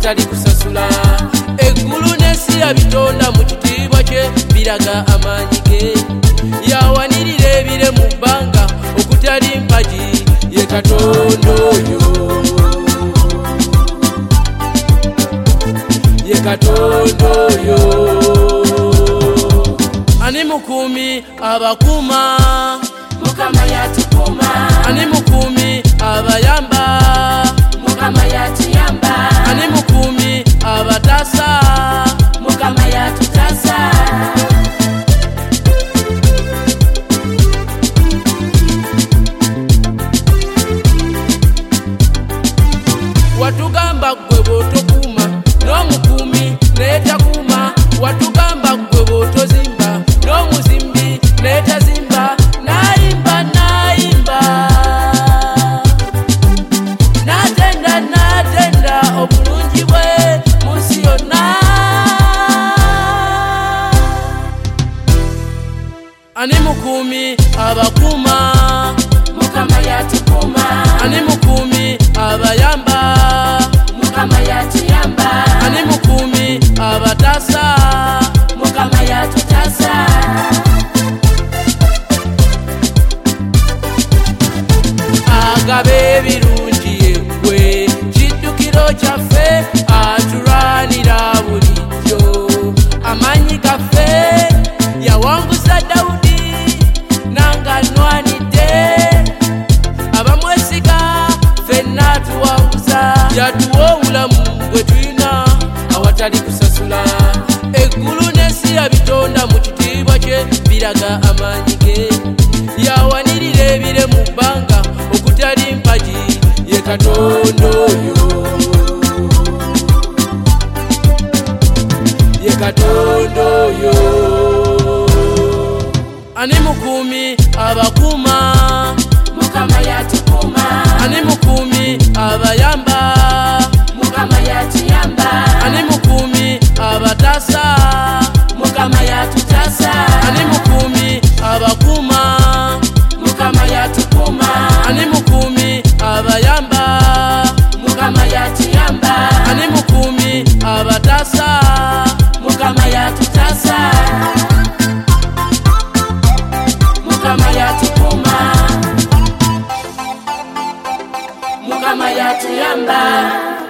awatali kusasula. Eggulu n'ensi yabitonda mu kitiibwa kye biraga amaanyi ge. Yawanirira ebire mu bbanga okutali mpagi, ye Katonda oyo, ye Katonda oyo. Ani mukuumi abakuuma, Mukama yatukuuma. ani mukuumi abayamba, Mukama yatuyamba. ani mukuumi abataasa, Mukama yatutaasa. watugamba gwe bw'otokuuma n'omukuumi naye takuuma, watugamba gwe bw'otozimba n'omuzimbi naye tazimba. Nayimba nayimba natenda natenda obulungi bwe mu nsi yonna. Ani mukuumi abakuuma, Mukama yatukuuma. ani mukuumi abayamba, Mukama yatuyamba. ani mukuumi abataasa, Mukama yatutaasa. agaba ebirungi yeggwe kiddukiro kyaffe, atulwanira bulijjo amaanyi gaffe. Yawanguza Dawudi nanga nnwanidde, abamwesiga ffenna tuwanguza. Yatuwa obulamu bwe tulina awatali kusasula. Eggulu n'ensi yabitonda mu kitiibwa kye biraga amaanyi ge. Yawanirira ebire mu bbanga okutali mpagi, ye Katonda oyo, ye Katonda oyo. Ani mukuumi abakuuma, Mukama yatukuuma. ani mukuumi abayamba, Mukama yatuyamba. ani mukuumi abataasa, Mukama yatutaasa. ani mukuumi abakuuma, Mukama yatukuuma. ani mukuumi abayamba, Mukama yatuyamba. ani mukuumi abataasa, Mukama yatutaasa. Mukama yatukuuma. Mukama yatuyamba.